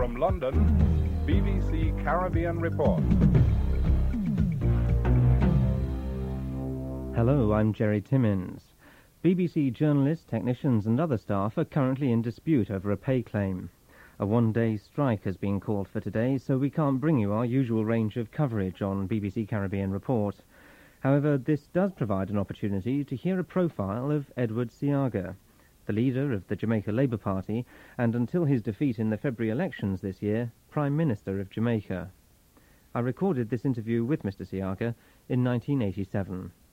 From London, BBC Caribbean Report. Hello, I'm Jerry Timmins. BBC journalists, technicians and other staff are currently in dispute over a pay claim. A one-day strike has been called for today, so we can't bring you our usual range of coverage on BBC Caribbean Report. However, this does provide an opportunity to hear a profile of Edward Seaga, the leader of the Jamaica Labour Party, and until his defeat in the February elections this year, Prime Minister of Jamaica. I recorded this interview with Mr. Seaga in 1987.